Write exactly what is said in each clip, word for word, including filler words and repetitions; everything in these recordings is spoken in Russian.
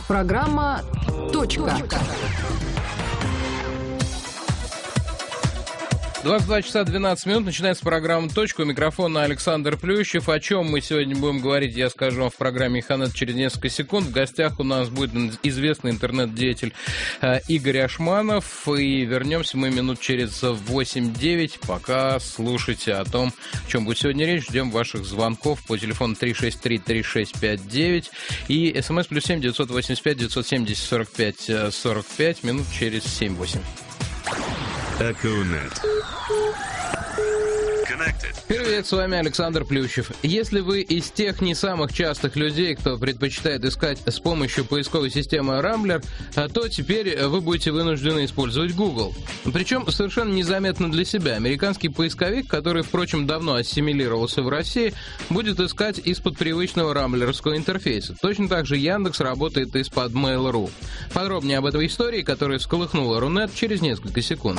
Программа «Точка». двадцать два часа двенадцать минут, начинается программа «Точка». У микрофона Александр Плющев. О чем мы сегодня будем говорить, я скажу вам в программе «Эхонет» через несколько секунд. В гостях у нас будет известный интернет-деятель э, Игорь Ашманов. И вернемся мы минут через восемь-девять. Пока слушайте о том, о чем будет сегодня речь. Ждем ваших звонков по телефону три шесть три три шесть пять девять и смс плюс семь девятьсот восемьдесят пять девятьсот семьдесят сорок пять сорок пять минут через семь-восемь. Эхонет. Привет, с вами Александр Плющев. Если вы из тех не самых частых людей, кто предпочитает искать с помощью поисковой системы Rambler, то теперь вы будете вынуждены использовать Google. Причем совершенно незаметно для себя. Американский поисковик, который, впрочем, давно ассимилировался в России, будет искать из-под привычного рамблеровского интерфейса. Точно так же Яндекс работает из-под Mail точка ру. Подробнее об этой истории, которая всколыхнула Рунет, через несколько секунд.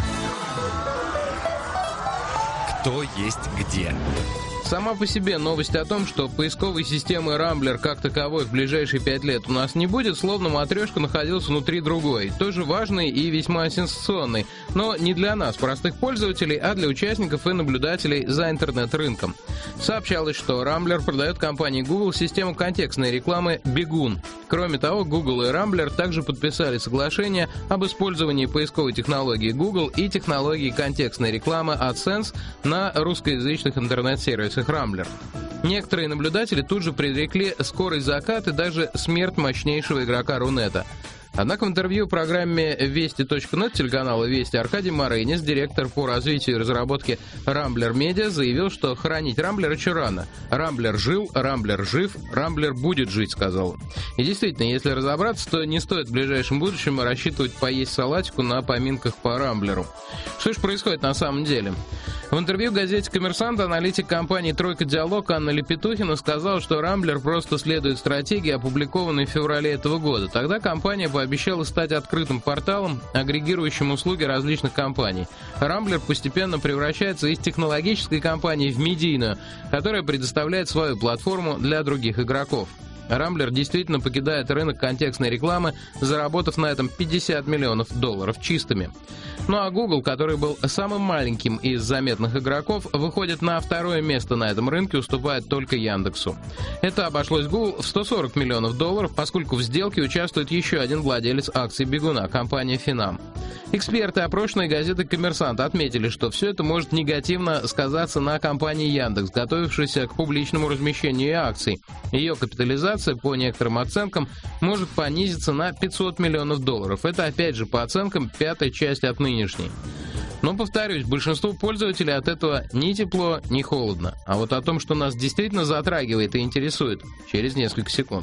Кто есть где. Сама по себе новость о том, что поисковой системы Rambler как таковой в ближайшие пять лет у нас не будет, словно матрешка находилась внутри другой, тоже важной и весьма сенсационной, но не для нас, простых пользователей, а для участников и наблюдателей за интернет-рынком. Сообщалось, что Rambler продает компании Google систему контекстной рекламы Бегун. Кроме того, Google и Rambler также подписали соглашение об использовании поисковой технологии Google и технологии контекстной рекламы AdSense на русскоязычных интернет-сервисах Rambler. Некоторые наблюдатели тут же предрекли скорый закат и даже смерть мощнейшего игрока Рунета. Однако в интервью программе Вести точка нет телеканала Вести Аркадий Марынис, директор по развитию и разработке Rambler Media, заявил, что хоронить Rambler еще рано. Rambler жил, Rambler жив, Rambler будет жить, сказал он. И действительно, если разобраться, то не стоит в ближайшем будущем рассчитывать поесть салатику на поминках по Rambler. Что же происходит на самом деле? В интервью газете «Коммерсант» аналитик компании «Тройка Диалог» Анна Лепетухина сказала, что Rambler просто следует стратегии, опубликованной в феврале этого года. Тогда компания пообещала стать открытым порталом, агрегирующим услуги различных компаний. Rambler постепенно превращается из технологической компании в медийную, которая предоставляет свою платформу для других игроков. Rambler действительно покидает рынок контекстной рекламы, заработав на этом пятьдесят миллионов долларов чистыми. Ну а Google, который был самым маленьким из заметных игроков, выходит на второе место на этом рынке, уступает только Яндексу. Это обошлось Google в сто сорок миллионов долларов, поскольку в сделке участвует еще один владелец акций Бегуна, компания Финам. Эксперты, опрошенные газетой «Коммерсант», отметили, что все это может негативно сказаться на компании Яндекс, готовившейся к публичному размещению акций. Ее капитализация, по некоторым оценкам, может понизиться на пятьсот миллионов долларов. Это, опять же, по оценкам, пятая часть от нынешней. Но, повторюсь, большинству пользователей от этого ни тепло, ни холодно. А вот о том, что нас действительно затрагивает и интересует, через несколько секунд.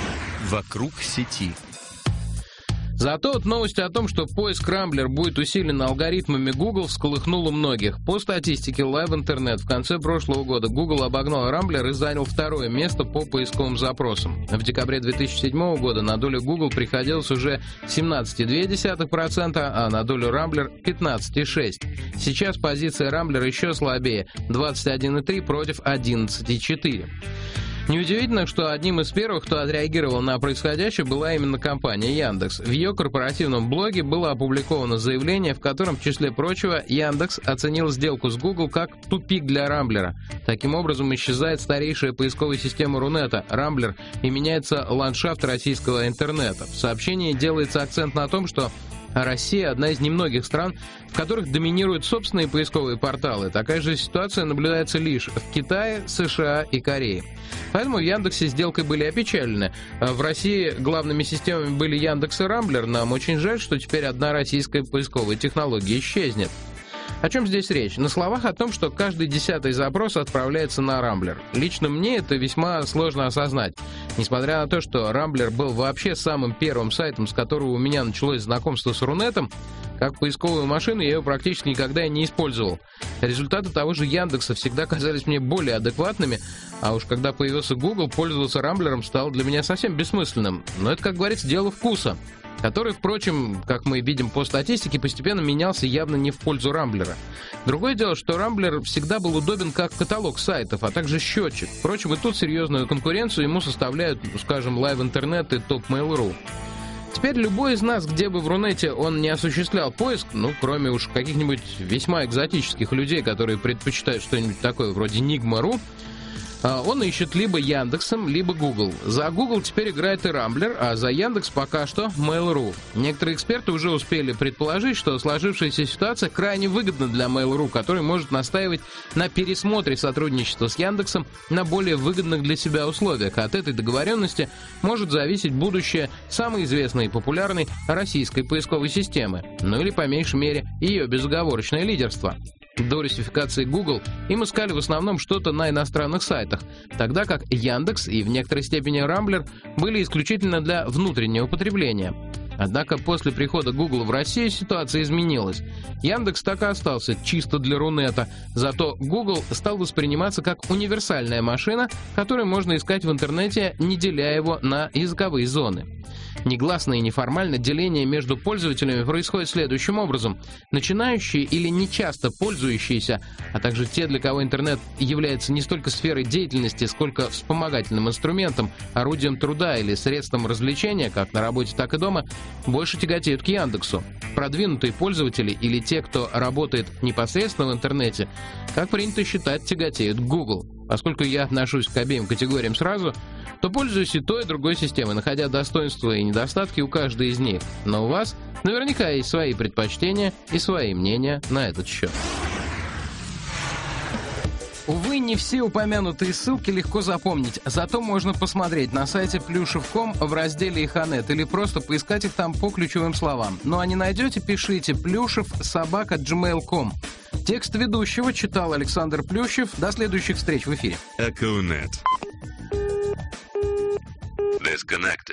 Вокруг сети. Зато вот новость о том, что поиск Rambler будет усилен алгоритмами Google, всколыхнула многих. По статистике Live Internet в конце прошлого года Google обогнал Rambler и занял второе место по поисковым запросам. В декабре две тысячи седьмого года на долю Google приходилось уже семнадцать целых две десятых процента, а на долю Rambler пятнадцать целых шесть десятых процента. Сейчас позиция Rambler еще слабее – двадцать один целых три десятых против одиннадцать целых четыре десятых. Неудивительно, что одним из первых, кто отреагировал на происходящее, была именно компания Яндекс. В ее корпоративном блоге было опубликовано заявление, в котором, в числе прочего, Яндекс оценил сделку с Google как тупик для Рамблера. Таким образом, исчезает старейшая поисковая система Рунета, Рамблер, и меняется ландшафт российского интернета. В сообщении делается акцент на том, что Россия – одна из немногих стран, в которых доминируют собственные поисковые порталы. Такая же ситуация наблюдается лишь в Китае, США и Корее. Поэтому в Яндексе сделкой были опечалены. В России главными системами были Яндекс и Рамблер. Нам очень жаль, что теперь одна российская поисковая технология исчезнет. О чем здесь речь? На словах о том, что каждый десятый запрос отправляется на Rambler. Лично мне это весьма сложно осознать. Несмотря на то, что Rambler был вообще самым первым сайтом, с которого у меня началось знакомство с Рунетом, как поисковую машину я ее практически никогда и не использовал. Результаты того же Яндекса всегда казались мне более адекватными, а уж когда появился Google, пользоваться Рамблером стало для меня совсем бессмысленным. Но это, как говорится, дело вкуса, который, впрочем, как мы видим по статистике, постепенно менялся явно не в пользу Рамблера. Другое дело, что Рамблер всегда был удобен как каталог сайтов, а также счетчик. Впрочем, и тут серьезную конкуренцию ему составляют, скажем, Live Internet и Top Mail точка ру. Теперь любой из нас, где бы в Рунете он не осуществлял поиск, ну, кроме уж каких-нибудь весьма экзотических людей, которые предпочитают что-нибудь такое вроде Нигма точка ру, он ищет либо Яндексом, либо Google. За Google теперь играет и Рамблер, а за Яндекс пока что Mail точка ру. Некоторые эксперты уже успели предположить, что сложившаяся ситуация крайне выгодна для Mail точка ру, который может настаивать на пересмотре сотрудничества с Яндексом на более выгодных для себя условиях. От этой договоренности может зависеть будущее самой известной и популярной российской поисковой системы, ну или по меньшей мере ее безоговорочное лидерство. До русификации Google им искали в основном что-то на иностранных сайтах, тогда как Яндекс и в некоторой степени Рамблер были исключительно для внутреннего потребления. Однако после прихода Google в Россию ситуация изменилась. Яндекс так и остался чисто для Рунета, зато Google стал восприниматься как универсальная машина, которую можно искать в интернете, не деля его на языковые зоны. Негласно и неформально деление между пользователями происходит следующим образом. Начинающие или нечасто пользующиеся, а также те, для кого интернет является не столько сферой деятельности, сколько вспомогательным инструментом, орудием труда или средством развлечения, как на работе, так и дома, больше тяготеют к Яндексу. Продвинутые пользователи или те, кто работает непосредственно в интернете, как принято считать, тяготеют к Google. Поскольку я отношусь к обеим категориям сразу, то пользуюсь и той, и другой системой, находя достоинства и недостатки у каждой из них. Но у вас наверняка есть свои предпочтения и свои мнения на этот счет. Увы, не все упомянутые ссылки легко запомнить, зато можно посмотреть на сайте плюшев точка ком в разделе Иханет или просто поискать их там по ключевым словам. Ну а не найдете, пишите плюшев собака джимейл точка ком. Текст ведущего читал Александр Плющев. До следующих встреч в эфире. Эконет. Disconnected.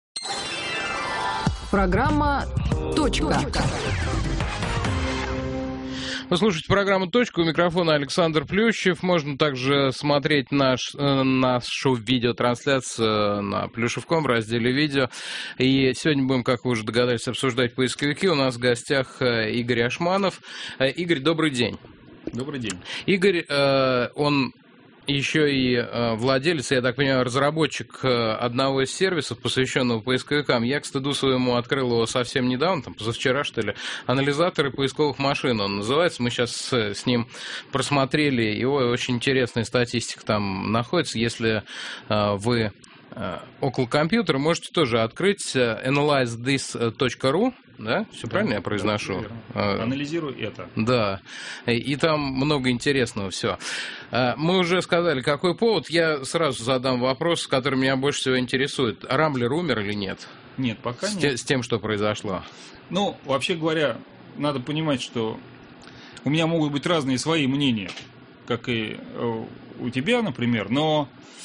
Программа «Точка». Вы слушаете программу «Точка». У микрофона Александр Плющев. Можно также смотреть наш, э, нашу видеотрансляцию на плюшев точка ком в разделе «Видео». И сегодня будем, как вы уже догадались, обсуждать поисковики. У нас в гостях э, Игорь Ашманов. Э, Игорь, добрый день. Добрый день. Игорь, э, он... еще и э, владелец, я так понимаю, разработчик э, одного из сервисов, посвященного поисковикам. Я, к стыду своему, открыл его совсем недавно, там, позавчера, что ли. Анализаторы поисковых машин он называется. Мы сейчас с, с ним просмотрели его, очень интересная статистика там находится. Если э, вы э, около компьютера, можете тоже открыть analyze this точка ру. Да? Все да, правильно я произношу? Да, анализирую это. Да. И там много интересного все. Мы уже сказали, какой повод. Я сразу задам вопрос, который меня больше всего интересует. Рамблер умер или нет? Нет, пока с нет. Те, с тем, что произошло. Ну, вообще говоря, надо понимать, что у меня могут быть разные свои мнения, как и у тебя, например, но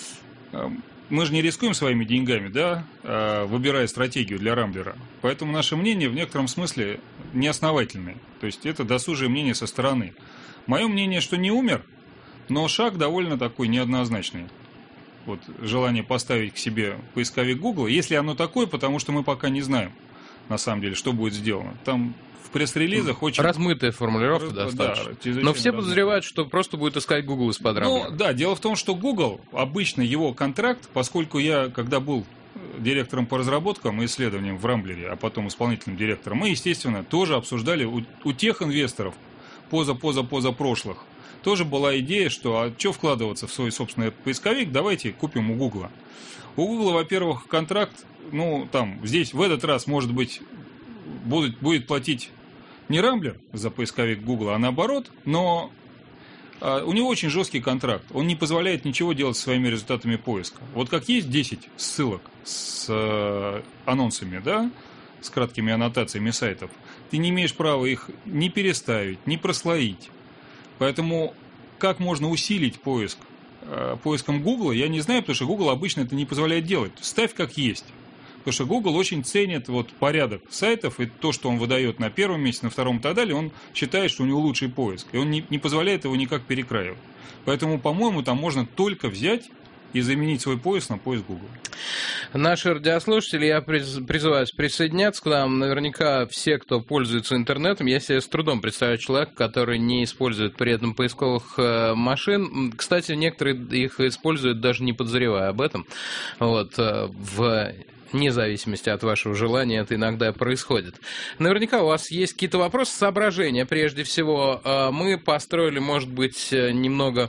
мы же не рискуем своими деньгами, да, выбирая стратегию для Рамблера. Поэтому наше мнение в некотором смысле неосновательное. То есть это досужее мнение со стороны. Мое мнение, что не умер, но шаг довольно такой неоднозначный. Вот желание поставить к себе поисковик Google, если оно такое, потому что мы пока не знаем, на самом деле, что будет сделано. Там в пресс-релизах очень... Размытая формулировка Раз... достаточно. Да, но все подозревают, что просто будет искать Google из-под Рамблера. Ну, да, дело в том, что Google, обычно его контракт, поскольку я, когда был директором по разработкам и исследованиям в Рамблере, а потом исполнительным директором, мы, естественно, тоже обсуждали у, у тех инвесторов, поза-поза-поза-прошлых, тоже была идея, что а что вкладываться в свой собственный поисковик, давайте купим у Google. У Google, во-первых, контракт, ну, там, здесь в этот раз, может быть, будет, будет платить не Рамблер за поисковик Google, а наоборот, но а, у него очень жесткий контракт. Он не позволяет ничего делать со своими результатами поиска. Вот как есть десять ссылок с э, анонсами, да, с краткими аннотациями сайтов, ты не имеешь права их ни переставить, ни прослоить. Поэтому как можно усилить поиск э, поиском Google, я не знаю, потому что Google обычно это не позволяет делать. Ставь как есть. Потому что Google очень ценит вот порядок сайтов и то, что он выдает на первом месте, на втором и так далее, он считает, что у него лучший поиск. И он не, не позволяет его никак перекраивать. Поэтому, по-моему, там можно только взять и заменить свой поиск на поиск Google. Наши радиослушатели, я призываю присоединяться к нам. Наверняка все, кто пользуется интернетом, я себе с трудом представляю человека, который не использует при этом поисковых машин. Кстати, некоторые их используют, даже не подозревая об этом. Вот, в вне зависимости от вашего желания, это иногда происходит. Наверняка у вас есть какие-то вопросы, соображения. Прежде всего, мы построили, может быть, немного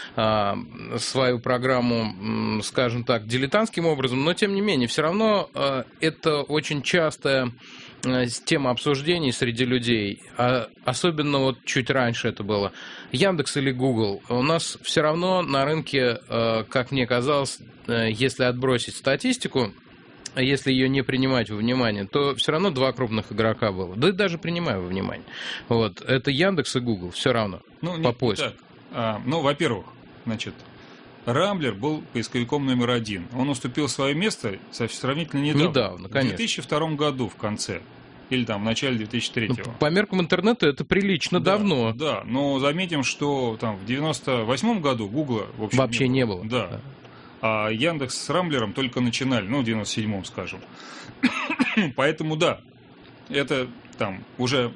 свою программу, скажем так, дилетантским образом, но, тем не менее, все равно это очень частая тема обсуждений среди людей, а особенно вот чуть раньше это было, Яндекс или Google. У нас все равно на рынке, как мне казалось, если отбросить статистику, если ее не принимать во внимание, то все равно два крупных игрока было. Да и даже принимая во внимание. Вот. Это Яндекс и Google, все равно, ну, по поиску. Так. А, ну, во-первых, значит, Рамблер был поисковиком номер один. Он уступил свое место сравнительно недавно. Недавно, конечно. В две тысячи втором году в конце. Или там в начале две тысячи третьего. По меркам интернета это прилично да, давно. Да, но заметим, что там в девяносто восьмом году Гугла вообще, вообще не было. было. Да. да. А Яндекс с Рамблером только начинали, ну, в девяносто седьмом, скажем. Поэтому, да, это там уже,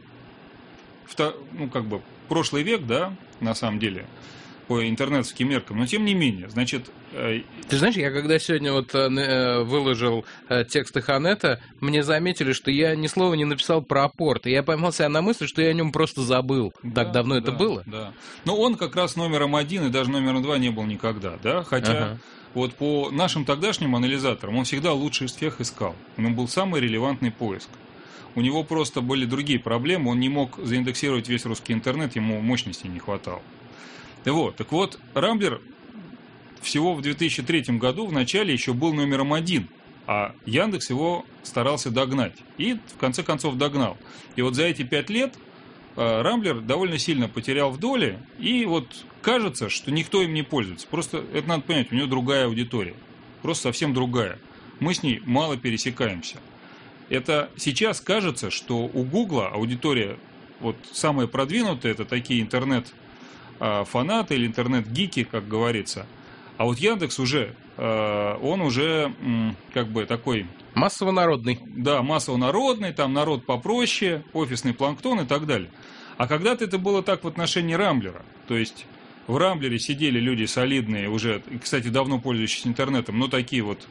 ну, как бы, прошлый век, да, на самом деле, по интернетским меркам, но тем не менее, значит... Ты знаешь, я когда сегодня вот выложил тексты Ханета, мне заметили, что я ни слова не написал про апорт, и я поймал себя на мысли, что я о нем просто забыл. Да, так давно да, это было. Да. Но он как раз номером один и даже номером два не был никогда, да, хотя... Ага. Вот по нашим тогдашним анализаторам он всегда лучше из всех искал. Он был самый релевантный поиск. У него просто были другие проблемы. Он не мог заиндексировать весь русский интернет, ему мощности не хватало. Вот. Так вот, Рамблер всего в две тысячи третьем году в начале еще был номером один, а Яндекс его старался догнать. И в конце концов догнал. И вот за эти пять лет Рамблер довольно сильно потерял в доле, и вот кажется, что никто им не пользуется. Просто это надо понять, у него другая аудитория. Просто совсем другая. Мы с ней мало пересекаемся. Это сейчас кажется, что у Гугла аудитория вот самая продвинутая, это такие интернет-фанаты или интернет-гики, как говорится. А вот Яндекс уже, он уже как бы такой... Массово-народный. Да, массово-народный, там народ попроще, офисный планктон и так далее. А когда-то это было так в отношении Рамблера. То есть в Рамблере сидели люди солидные, уже, кстати, давно пользующиеся интернетом, но такие вот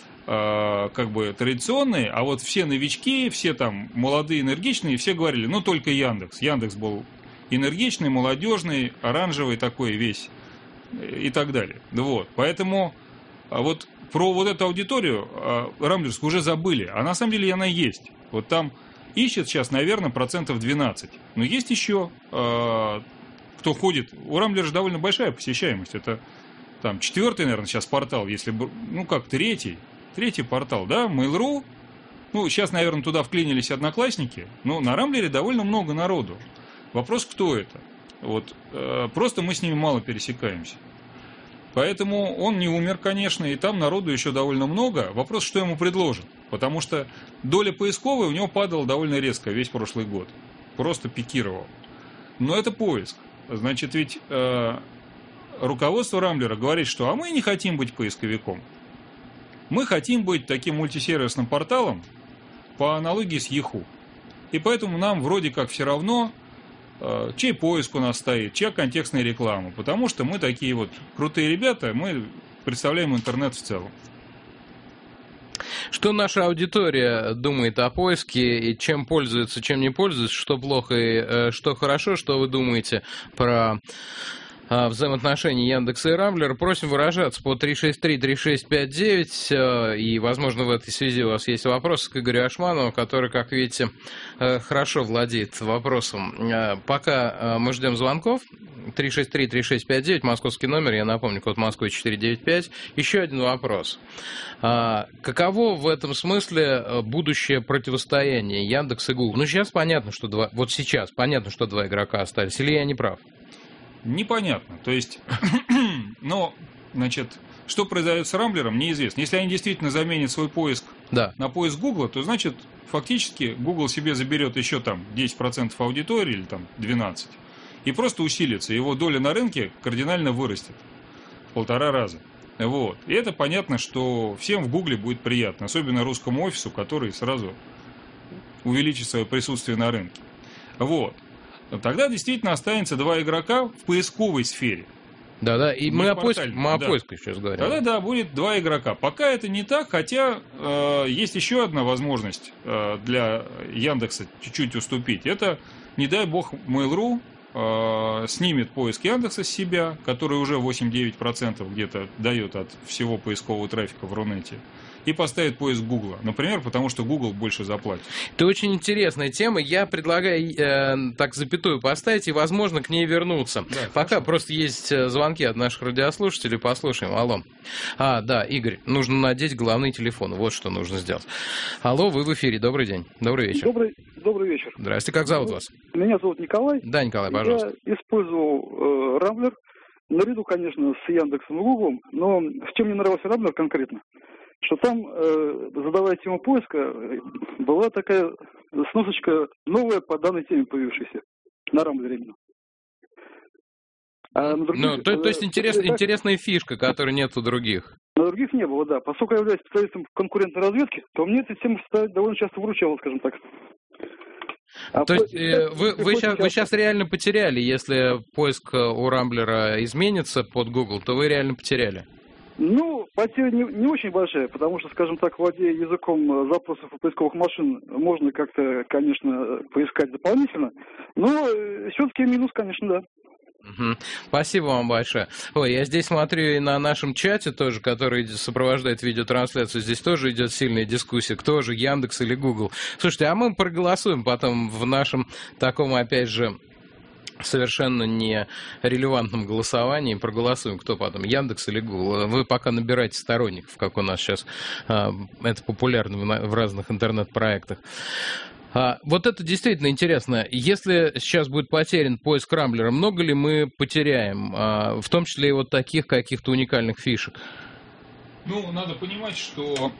э, как бы традиционные. А вот все новички, все там молодые, энергичные, все говорили, ну только Яндекс. Яндекс был энергичный, молодежный, оранжевый такой весь и так далее. Вот. Поэтому вот про вот эту аудиторию рамблерскую уже забыли, а на самом деле она есть. Вот там ищет сейчас, наверное, процентов двенадцать. Но есть еще, э, кто ходит. У Рамблера же довольно большая посещаемость. Это там четвертый, наверное, сейчас портал, если бы, ну как, третий. Третий портал, да, Mail.ru. Ну, сейчас, наверное, туда вклинились одноклассники. Но на Рамблере довольно много народу. Вопрос, кто это? Вот, э, просто мы с ними мало пересекаемся. Поэтому он не умер, конечно, и там народу еще довольно много. Вопрос, что ему предложат. Потому что доля поисковой у него падала довольно резко весь прошлый год. Просто пикировал. Но это поиск. Значит, ведь э, руководство Рамблера говорит, что а мы не хотим быть поисковиком. Мы хотим быть таким мультисервисным порталом по аналогии с Yahoo. И поэтому нам вроде как все равно... чей поиск у нас стоит, чья контекстная реклама. Потому что мы такие вот крутые ребята, мы представляем интернет в целом. Что наша аудитория думает о поиске, и чем пользуется, чем не пользуется, что плохо и что хорошо, что вы думаете про взаимоотношения Яндекса и Рамблера, просим выражаться по три шесть три три шесть пять девять, и, возможно, в этой связи у вас есть вопросы к Игорю Ашманову, который, как видите, хорошо владеет вопросом. Пока мы ждем звонков, три шесть три три шесть пять девять, московский номер, я напомню, код Москвы четыре девять пять. Еще один вопрос. Каково в этом смысле будущее противостояние Яндекса и Google? Ну, сейчас понятно, что два, вот сейчас понятно, что два игрока остались, или я не прав? Непонятно. То есть, но, значит, что произойдет с Рамблером, неизвестно. Если они действительно заменят свой поиск да. на поиск Гугла, то, значит, фактически Google себе заберет еще там десять процентов аудитории или там двенадцать процентов и просто усилится. Его доля на рынке кардинально вырастет в полтора раза. Вот. И это понятно, что всем в Гугле будет приятно, особенно русскому офису, который сразу увеличит свое присутствие на рынке. Вот. Тогда действительно останется два игрока в поисковой сфере. Да-да, и Не мы о, поиск, портальный, мы о да. поиске сейчас говорим. Тогда, да, будет два игрока. Пока это не так, хотя э, есть еще одна возможность э, для Яндекса чуть-чуть уступить. Это, не дай бог, Mail.ru э, снимет поиск Яндекса с себя, который уже восемь-девять процентов где-то дает от всего поискового трафика в Рунете, и поставит поиск Гугла. Например, потому что Google больше заплатит. Это очень интересная тема. Я предлагаю э, так запятую поставить и, возможно, к ней вернуться. Да, Пока хорошо. просто есть звонки от наших радиослушателей. Послушаем. Алло. А, да, Игорь, нужно надеть главный телефон. Вот что нужно сделать. Алло, вы в эфире. Добрый день. Добрый вечер. Добрый, добрый вечер. Здрасте. Как зовут вас? Меня зовут Николай. Да, Николай, пожалуйста. Я использовал э, Рамблер, наряду, конечно, с Яндексом и Гуглом, но в чем мне нравился Рамблер конкретно, что там, э, задавая тему поиска, была такая сносочка новая по данной теме появившейся на Рамблере именно. А на других, Ну, то, то есть э, интерес, так, интересная фишка, которой нет у других. на других не было, да. Поскольку я являюсь специалистом конкурентной разведки, то мне эта тема довольно часто выручала, скажем так. А То по- есть э, вы, вы, сейчас, вы сейчас реально потеряли, если поиск у Рамблера изменится под Google, то вы реально потеряли. Ну, потеря не, не очень большая, потому что, скажем так, владея языком запросов у поисковых машин, можно как-то, конечно, поискать дополнительно, но все-таки минус, конечно, да. Угу. Спасибо вам большое. Ой, я здесь смотрю и на нашем чате тоже, который сопровождает видеотрансляцию, здесь тоже идет сильная дискуссия, кто же, Яндекс или Google. Слушайте, а мы проголосуем потом в нашем таком, опять же, совершенно не релевантном голосовании, проголосуем, кто потом, Яндекс или Google. Вы пока набирайте сторонников, как у нас сейчас а, это популярно в, в разных интернет-проектах. А, вот это действительно интересно. Если сейчас будет потерян поиск Рамблера, много ли мы потеряем, а, в том числе и вот таких каких-то уникальных фишек? Ну, надо понимать, что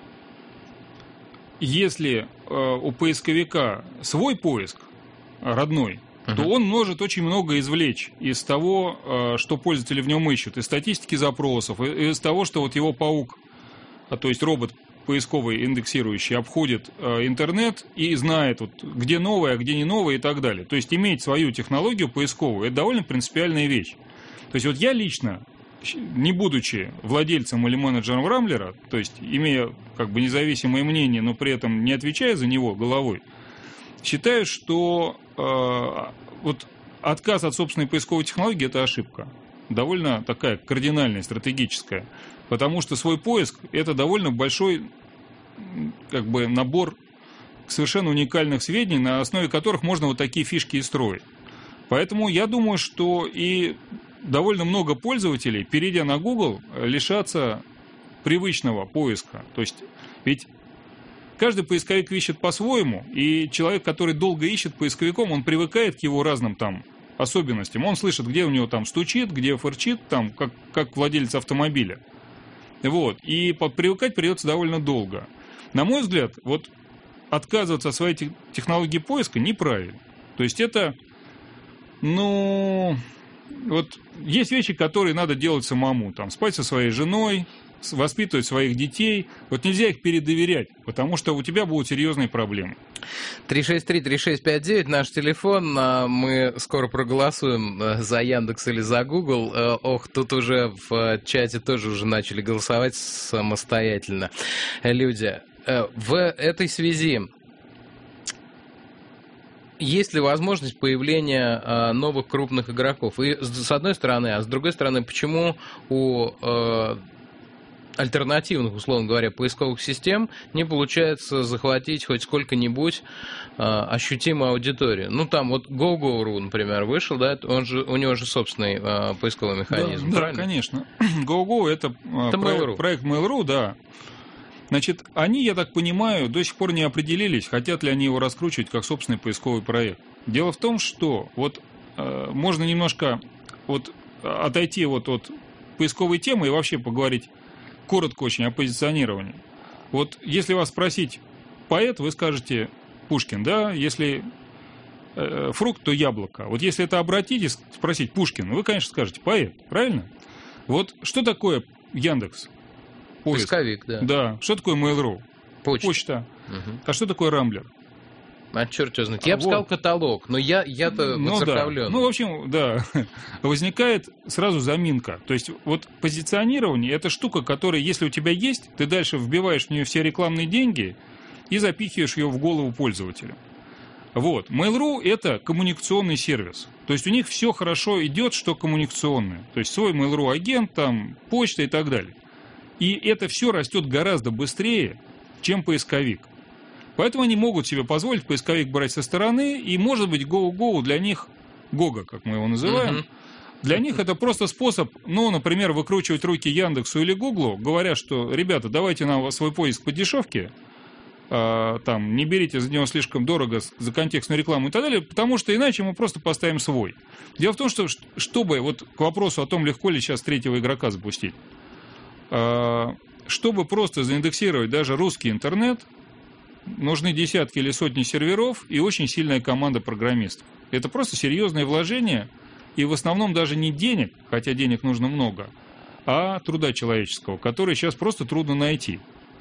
если э, у поисковика свой поиск, родной, uh-huh. то он может очень много извлечь из того, э, что пользователи в нем ищут, из статистики запросов, из того, что вот его паук, а, то есть робот поисковый, индексирующий, обходит э, интернет и знает, вот, где новое, а где не новое и так далее. То есть иметь свою технологию поисковую – это довольно принципиальная вещь. То есть вот я лично, не будучи владельцем или менеджером Рамблера, то есть имея как бы независимое мнение, но при этом не отвечая за него головой, считаю, что э, вот отказ от собственной поисковой технологии – это ошибка. Довольно такая кардинальная, стратегическая. Потому что свой поиск – это довольно большой как бы, набор совершенно уникальных сведений, на основе которых можно вот такие фишки и строить. Поэтому я думаю, что и довольно много пользователей, перейдя на Google, лишатся привычного поиска. То есть, ведь каждый поисковик ищет по-своему, и человек, который долго ищет поисковиком, он привыкает к его разным там особенностям. Он слышит, где у него там стучит, где фырчит, там, как, как владелец автомобиля. Вот. И привыкать придется довольно долго. На мой взгляд, вот отказываться от своей технологии поиска неправильно. То есть это, ну, вот есть вещи, которые надо делать самому. Там, спать со своей женой, воспитывать своих детей. Вот нельзя их передоверять, потому что у тебя будут серьезные проблемы. три шесть три три шесть пять девять наш телефон. Мы скоро проголосуем за Яндекс или за Google. Ох, тут уже в чате тоже уже начали голосовать самостоятельно люди. В этой связи есть ли возможность появления новых крупных игроков? И с одной стороны, а с другой стороны, почему у альтернативных, условно говоря, поисковых систем не получается захватить хоть сколько-нибудь э, ощутимую аудиторию? Ну, там вот гоу гоу точка ру, например, вышел, да, он же, у него же собственный э, поисковый механизм, да, правильно? Да, конечно. гоу гоу это, это проект, Mail.ru. проект Mail.ru, да. Значит, они, я так понимаю, до сих пор не определились, хотят ли они его раскручивать как собственный поисковый проект. Дело в том, что вот э, можно немножко вот отойти вот от поисковой темы и вообще поговорить коротко очень о позиционировании. Вот если вас спросить поэт, вы скажете Пушкин, да? Если э, фрукт, то яблоко. Вот если это обратитесь, спросить Пушкин, вы, конечно, скажете поэт, правильно? Вот что такое Яндекс? Поиск. Поисковик, да. Да. Что такое Mail.ru? Почта. Почта. Угу. А что такое Рамблер? А черт его знает. Я бы Вот. сказал каталог, но я, я-то Ну, воцерковлен. да. Ну, в общем, да, возникает сразу заминка. То есть вот позиционирование – это штука, которая, если у тебя есть, ты дальше вбиваешь в нее все рекламные деньги и запихиваешь ее в голову пользователя. Вот. Mail.ru – это коммуникационный сервис. То есть у них все хорошо идет, что коммуникационное. То есть свой Mail.ru агент, там, почта и так далее. И это все растет гораздо быстрее, чем поисковик. Поэтому они могут себе позволить поисковик брать со стороны, и, может быть, GoGo для них, Гога, как мы его называем, Мгм. для них это просто способ, ну, например, выкручивать руки Яндексу или Гуглу, говоря, что, ребята, давайте нам свой поиск по дешевке, а, там, не берите за него слишком дорого за контекстную рекламу и так далее, потому что иначе мы просто поставим свой. Дело в том, что, чтобы, вот к вопросу о том, легко ли сейчас третьего игрока запустить, а, чтобы просто заиндексировать даже русский интернет, нужны десятки или сотни серверов и очень сильная команда программистов. Это просто серьезное вложение, и в основном даже не денег, хотя денег нужно много, а труда человеческого, который сейчас просто трудно найти.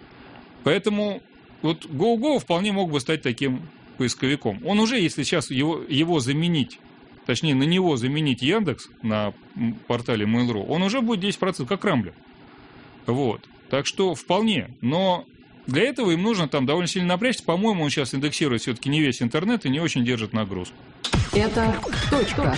Поэтому вот GoGo вполне мог бы стать таким поисковиком. Он уже, если сейчас его, его заменить, точнее на него заменить Яндекс на портале Mail.ru, он уже будет десять процентов, как Рамблер. Вот. Так что вполне. Но для этого им нужно там довольно сильно напрячься. По-моему, он сейчас индексирует все-таки не весь интернет и не очень держит нагрузку. Это точка.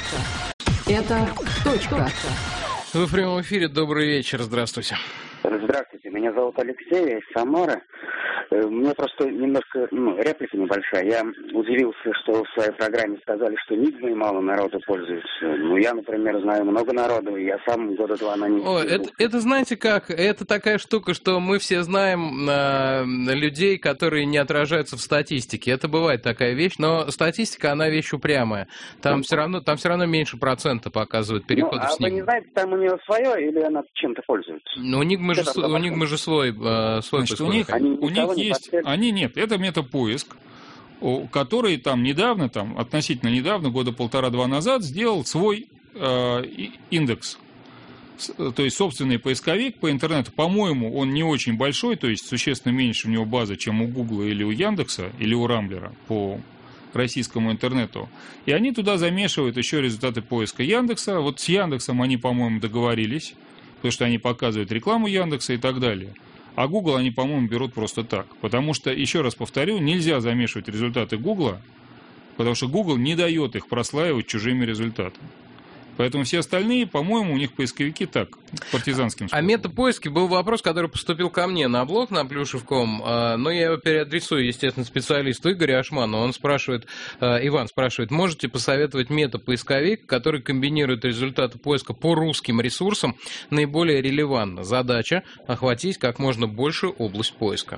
Это точка. Вы в прямом эфире. Добрый вечер. Здравствуйте. Здравствуйте, меня зовут Алексей, я из Самары. Э, Мне просто немножко, ну, реплика небольшая. Я удивился, что в своей программе сказали, что Нигмой мало народу пользуется. Ну, я, например, знаю много народу, и я сам года два на них. О, это, это знаете как? Это такая штука, что мы все знаем э, людей, которые не отражаются в статистике. Это бывает такая вещь, но статистика, она вещь упрямая. Там все равно, там все равно меньше процента показывает Ну, переходов а с вы не Нигмой. знаете, там у нее свое, или она чем-то пользуется? Ну, у Нигмы же, Это с- у Нигмы же свой, э, свой Значит, у поисковик. них, Они у никого них не есть... подсвечивают? Они нет, это метапоиск, о, который там недавно, там, относительно недавно, года полтора-два назад, сделал свой э, и- индекс. С- То есть собственный поисковик по интернету. По-моему, он не очень большой, то есть существенно меньше у него база, чем у Гугла или у Яндекса, или у Рамблера по российскому интернету. И они туда замешивают еще результаты поиска Яндекса. Вот с Яндексом они, по-моему, договорились, потому что они показывают рекламу Яндекса и так далее. А Google они, по-моему, берут просто так. Потому что, еще раз повторю, нельзя замешивать результаты Гугла, потому что Google не дает их прослаивать чужими результатами. Поэтому все остальные, по-моему, у них поисковики так, партизанским О способом. метапоиске был вопрос, который поступил ко мне на блог, на плюшев точка ком, но я его переадресую, естественно, специалисту Игорю Ашману. Он спрашивает, Иван спрашивает, можете посоветовать метапоисковик, который комбинирует результаты поиска по русским ресурсам наиболее релевантно? Задача – охватить как можно большую область поиска.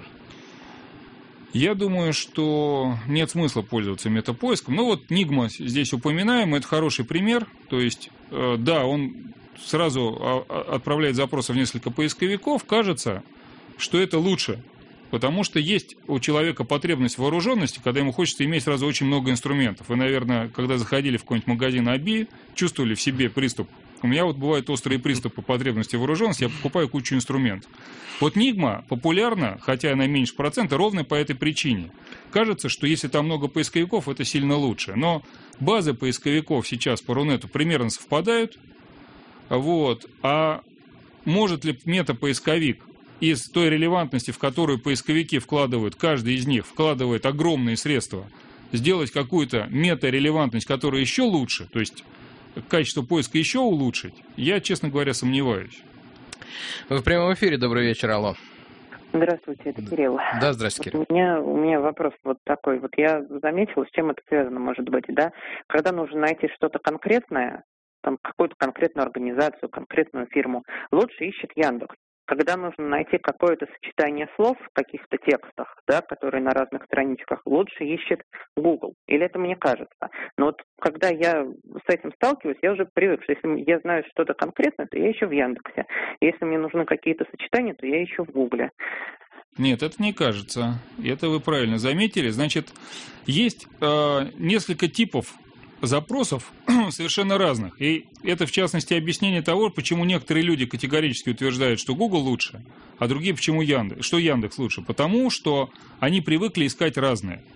Я думаю, что нет смысла пользоваться метапоиском. Ну вот Нигма здесь упоминаем, это хороший пример. То есть, э, да, он сразу а, отправляет запросы в несколько поисковиков. Кажется, что это лучше, потому что есть у человека потребность в вооруженности, когда ему хочется иметь сразу очень много инструментов. Вы, наверное, когда заходили в какой-нибудь магазин Аби, чувствовали в себе приступ. У меня вот бывают острые приступы потребности в вооруженности, я покупаю кучу инструментов. Вот Нигма популярна, хотя она меньше процента, ровно по этой причине. Кажется, что если там много поисковиков, это сильно лучше. Но базы поисковиков сейчас по Рунету примерно совпадают. Вот. А может ли метапоисковик из той релевантности, в которую поисковики вкладывают, каждый из них вкладывает огромные средства, сделать какую-то мета-релевантность, которая еще лучше, то есть качество поиска еще улучшить, я, честно говоря, сомневаюсь. Вы в прямом эфире. Добрый вечер, алло. Здравствуйте, это Кирилл. Да, здравствуйте, Кирилл. У меня, у меня вопрос вот такой. Вот я заметила, с чем это связано, может быть, да? Когда нужно найти что-то конкретное, там какую-то конкретную организацию, конкретную фирму, лучше ищет Яндекс. Когда нужно найти какое-то сочетание слов в каких-то текстах, да, которые на разных страничках, лучше ищет Google. Или это мне кажется. Но вот когда я с этим сталкиваюсь, я уже привык, что если я знаю что-то конкретное, то я ищу в Яндексе. Если мне нужны какие-то сочетания, то я ищу в Гугле. Нет, это не кажется. Это вы правильно заметили. Значит, есть э, несколько типов запросов совершенно разных. И это, в частности, объяснение того, почему некоторые люди категорически утверждают, что Google лучше, а другие, почему Яндекс, что Яндекс лучше. Потому что они привыкли искать разное.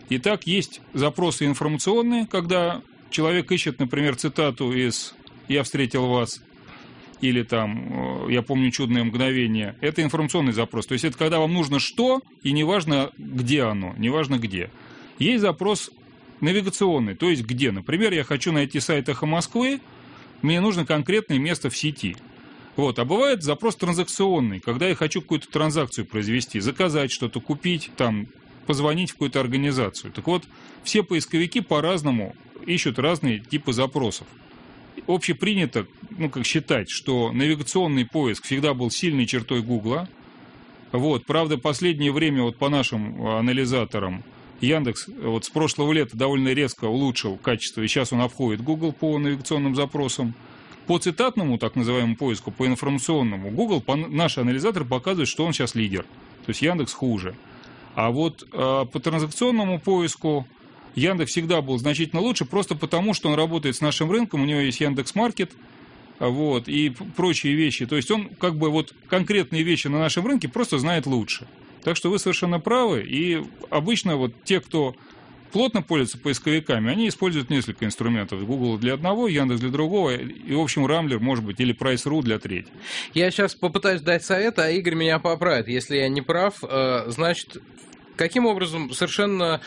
Итак, есть запросы информационные, когда человек ищет, например, цитату из «Я встретил вас» или там «Я помню чудное мгновение». Это информационный запрос. То есть это когда вам нужно что, и неважно, где оно, неважно где. Есть запрос навигационный, то есть где. Например, я хочу найти сайт «Эхо Москвы», мне нужно конкретное место в сети. Вот. А бывает запрос транзакционный, когда я хочу какую-то транзакцию произвести, заказать что-то, купить, там, позвонить в какую-то организацию. Так вот, все поисковики по-разному ищут разные типы запросов. Общепринято, ну, как считать, что навигационный поиск всегда был сильной чертой Гугла. Вот. Правда, последнее время вот по нашим анализаторам Яндекс вот с прошлого лета довольно резко улучшил качество, и сейчас он обходит Google по навигационным запросам. По цитатному, так называемому поиску, по информационному, Google, по, наши анализаторы показывают, что он сейчас лидер. То есть Яндекс хуже. А вот э, по транзакционному поиску Яндекс всегда был значительно лучше, просто потому, что он работает с нашим рынком, у него есть Яндекс.Маркет, вот, и прочие вещи. То есть он как бы вот конкретные вещи на нашем рынке просто знает лучше. Так что вы совершенно правы, и обычно вот те, кто плотно пользуются поисковиками, они используют несколько инструментов. Google для одного, Яндекс для другого, и, в общем, Рамблер, может быть, или Прайс точка ру для третьего. Я сейчас попытаюсь дать совет, а Игорь меня поправит. Если я не прав, значит, каким образом совершенно...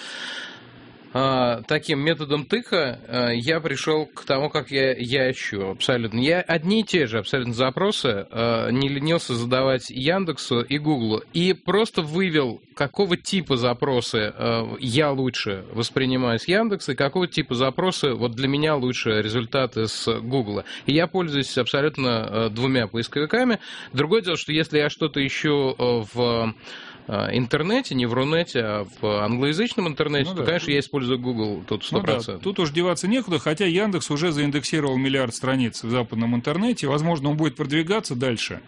таким методом тыка я пришел к тому, как я, я ищу абсолютно. Я одни и те же абсолютно запросы не ленился задавать Яндексу и Гуглу. И просто вывел, какого типа запросы я лучше воспринимаю с Яндекса, и какого типа запросы вот для меня лучше результаты с Гугла. И я пользуюсь абсолютно двумя поисковиками. Другое дело, что если я что-то ищу в интернете, не в Рунете, а в англоязычном интернете, ну, то, да. конечно, я использую Google тут сто процентов. Ну, да. Тут уж деваться некуда, хотя Яндекс уже заиндексировал миллиард страниц в западном интернете, возможно, он будет продвигаться дальше.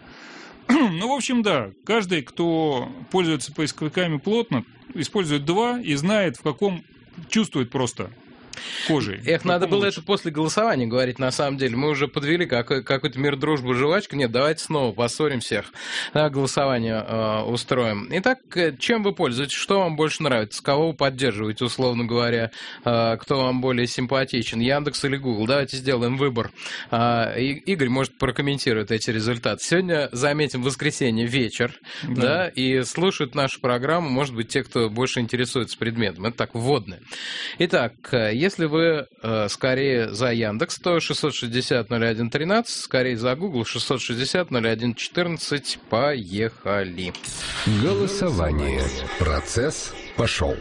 Ну, в общем, да, каждый, кто пользуется поисковиками плотно, использует два и знает, в каком чувствует просто кожей. Эх, надо было лучше. Это после голосования говорить, на самом деле. Мы уже подвели какой- какой-то мир, дружбу, жвачка. Нет, давайте снова поссорим всех. Да, голосование э, устроим. Итак, чем вы пользуетесь? Что вам больше нравится? Кого вы поддерживаете, условно говоря? Э, кто вам более симпатичен? Яндекс или Google? Давайте сделаем выбор. Э, и, Игорь, может, прокомментирует эти результаты. Сегодня, заметим, воскресенье вечер, да. Да, и слушают нашу программу, может быть, те, кто больше интересуется предметом. Это так, вводное. Итак, если вы э, скорее за Яндекс, то шестьсот шестьдесят ноль один тринадцать, скорее за Google шестьсот шестьдесят ноль один четырнадцать. Поехали. Голосование. Процесс пошел.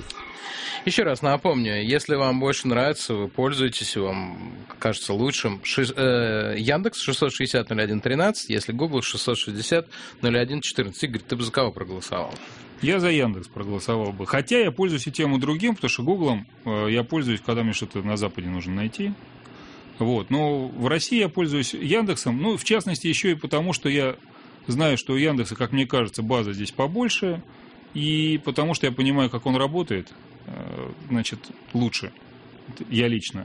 Еще раз напомню, если вам больше нравится, вы пользуетесь, вам кажется лучшим, ши, э, Яндекс шестьсот шестьдесят ноль один тринадцать, если Google шестьсот шестьдесят ноль один четырнадцать. Игорь, ты бы за кого проголосовал? Я за Яндекс проголосовал бы. Хотя я пользуюсь и тем, и другим, потому что Гуглом э, я пользуюсь, когда мне что-то на Западе нужно найти. Вот. Но в России я пользуюсь Яндексом, ну, в частности, еще и потому, что я знаю, что у Яндекса, как мне кажется, база здесь побольше, и потому что я понимаю, как он работает, э, значит, лучше. Я лично.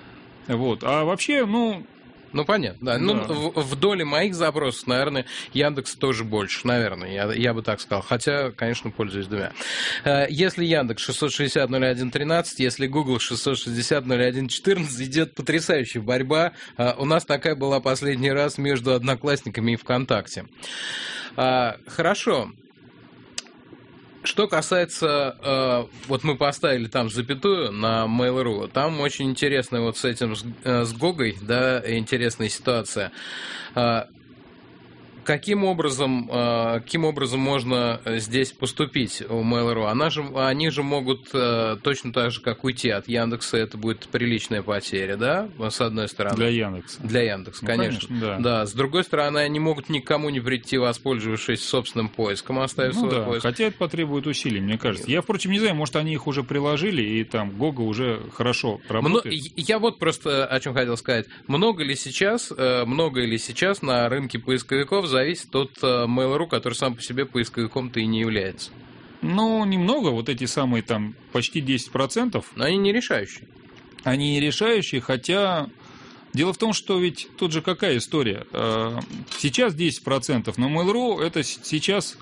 Вот. А вообще, ну... Ну, понятно, да. да. Ну, в, в доле моих запросов, наверное, Яндекс тоже больше, наверное, я, я бы так сказал. Хотя, конечно, пользуюсь двумя. Если Яндекс шестьсот шестьдесят ноль один тринадцать, если Google шестьсот шестьдесят ноль один четырнадцать, идет потрясающая борьба. У нас такая была последний раз между Одноклассниками и ВКонтакте. Хорошо. Что касается, э, вот мы поставили там запятую на Mail.ru, там очень интересная вот с этим, с, с Гогой, да, интересная ситуация. Э, Каким образом, каким образом можно здесь поступить у Mail.ru? Она же, они же могут точно так же, как уйти от Яндекса, это будет приличная потеря, да, с одной стороны? Для Яндекса. Для Яндекса, ну, конечно. конечно да. да. С другой стороны, они могут никому не прийти, воспользовавшись собственным поиском, оставив ну, свой да. поиск. Хотя это потребует усилий, мне кажется. Я, впрочем, не знаю, может, они их уже приложили, и там Гога уже хорошо работает. Мно... Я вот просто о чем хотел сказать. Много ли сейчас, много ли сейчас на рынке поисковиков зависит от Mail.ru, который сам по себе поисковиком-то и не является? Ну, немного, вот эти самые там почти десять процентов. Но они не решающие. Они не решающие, хотя дело в том, что ведь тут же какая история. Сейчас десять процентов, но Mail.ru это сейчас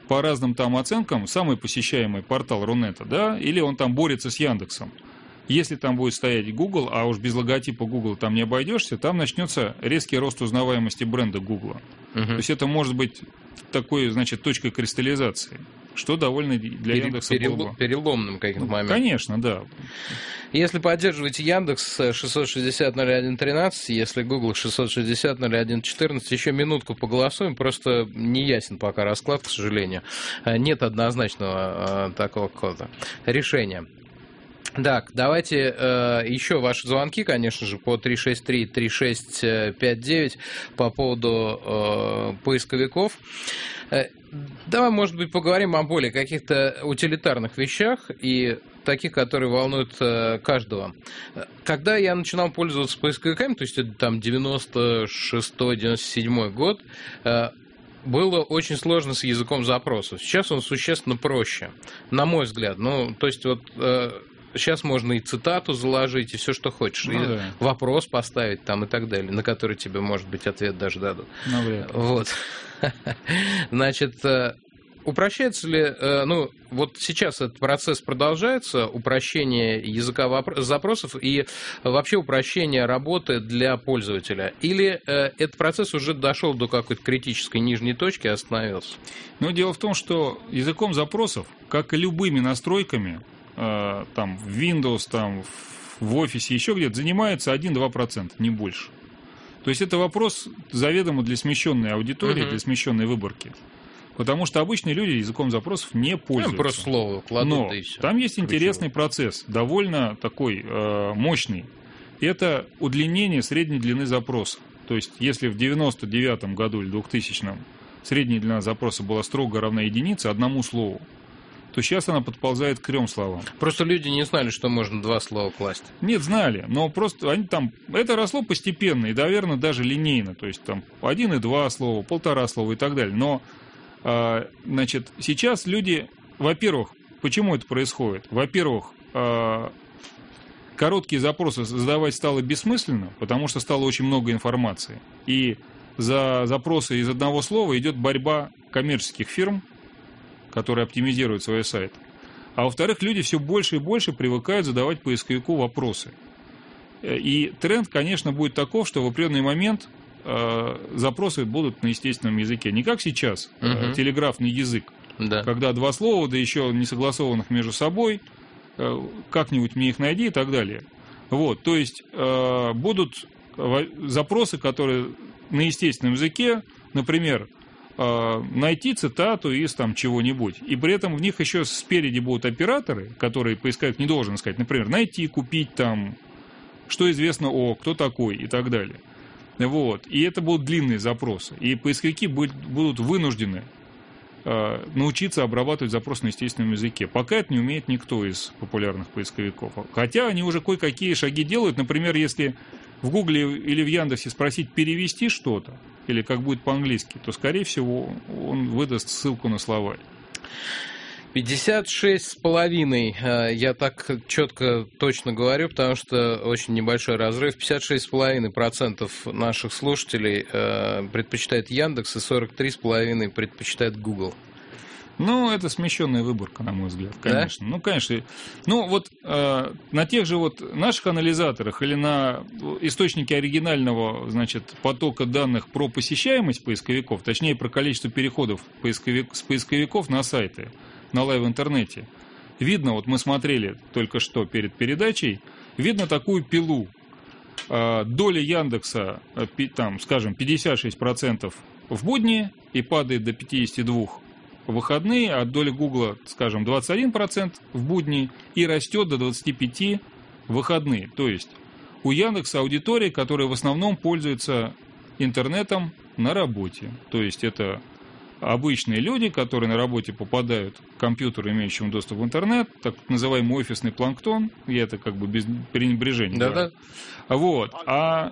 по разным там оценкам, самый посещаемый портал Рунета, да, или он там борется с Яндексом. Если там будет стоять Google, а уж без логотипа Google там не обойдешься, там начнется резкий рост узнаваемости бренда Google. Uh-huh. То есть это может быть такой, значит, точкой кристаллизации, что довольно для Пере- Яндекса перел- было бы... Переломным каким-то моментом. Конечно, да. Если поддерживаете Яндекс шестьсот шестьдесят ноль один тринадцать, если Google шестьсот шестьдесят ноль один четырнадцать, еще минутку поголосуем, просто не ясен пока расклад, к сожалению. Нет однозначного такого какого-то решения. Так, давайте э, еще ваши звонки, конечно же, по три шесть три три шесть пять девять по поводу э, поисковиков. Э, давай, может быть, поговорим о более каких-то утилитарных вещах и таких, которые волнуют э, каждого. Когда я начинал пользоваться поисковиками, то есть это там девяносто шестой девяносто седьмой год, э, было очень сложно с языком запросов. Сейчас он существенно проще, на мой взгляд. Ну, то есть вот... Э, Сейчас можно и цитату заложить, и все, что хочешь. Ну, и да. Вопрос поставить там и так далее, на который тебе, может быть, ответ даже дадут. Ну, вряд ли. Вот. Значит, упрощается ли... Ну, вот сейчас этот процесс продолжается, упрощение языка запросов и вообще упрощение работы для пользователя? Или этот процесс уже дошел до какой-то критической нижней точки и остановился? Ну, дело в том, что языком запросов, как и любыми настройками, там в Windows, там в офисе, еще где-то, занимается один-два процента, не больше. То есть это вопрос заведомо для смещенной аудитории, uh-huh. для смещенной выборки. Потому что обычные люди языком запросов не пользуются. Ну, просто слово кладут, Но да и все. Там есть Ключевой. интересный процесс, довольно такой э, мощный. Это удлинение средней длины запроса. То есть если в девяносто девятом году или двухтысячном средняя длина запроса была строго равна единице, одному слову, то сейчас она подползает к трем словам. Просто люди не знали, что можно два слова класть. Нет, знали, но просто они там... Это росло постепенно и, наверное, даже линейно. То есть там один и два слова, полтора слова и так далее. Но, э, значит, сейчас люди... Во-первых, почему это происходит? Во-первых, э, короткие запросы задавать стало бессмысленно, потому что стало очень много информации. И за запросы из одного слова идет борьба коммерческих фирм, которые оптимизируют свои сайты. А во-вторых, люди все больше и больше привыкают задавать поисковику вопросы. И тренд, конечно, будет таков, что в определенный момент э, запросы будут на естественном языке. Не как сейчас, угу. э, телеграфный язык, да. Когда два слова, да еще не согласованных между собой, э, как-нибудь мне их найди и так далее. Вот, то есть э, будут запросы, которые на естественном языке, например, найти цитату из там чего-нибудь. И при этом в них еще спереди будут операторы, которые поисковик не должен сказать. Например, найти, купить там, что известно о, кто такой и так далее. Вот. И это будут длинные запросы. И поисковики будут вынуждены научиться обрабатывать запрос на естественном языке. Пока это не умеет никто из популярных поисковиков. Хотя они уже кое-какие шаги делают. Например, если в Гугле или в Яндексе спросить перевести что-то, или как будет по-английски, то, скорее всего, он выдаст ссылку на словарь. пятьдесят шесть с половиной, я так четко точно говорю, потому что очень небольшой разрыв. пятьдесят шесть с половиной процентов наших слушателей предпочитает Яндекс и сорок три с половиной предпочитает Google. Ну, это смещенная выборка, на мой взгляд, конечно. Да? Ну, конечно. Ну, вот э, на тех же вот наших анализаторах или на источнике оригинального, значит, потока данных про посещаемость поисковиков, точнее, про количество переходов поисковик, с поисковиков на сайты, на лайв-интернете, видно, вот мы смотрели только что перед передачей, видно такую пилу. Э, доля Яндекса, э, там, скажем, пятьдесят шесть процентов в будни и падает до пятьдесят два процента в выходные, а доля Гугла, скажем, двадцать один процент в будни и растет до двадцать пять процентов в выходные. То есть у Яндекса аудитория, которая в основном пользуется интернетом на работе. То есть это обычные люди, которые на работе попадают к компьютеру, имеющему доступ в интернет, так называемый офисный планктон, я это как бы без пренебрежения. Да-да. Вот. А,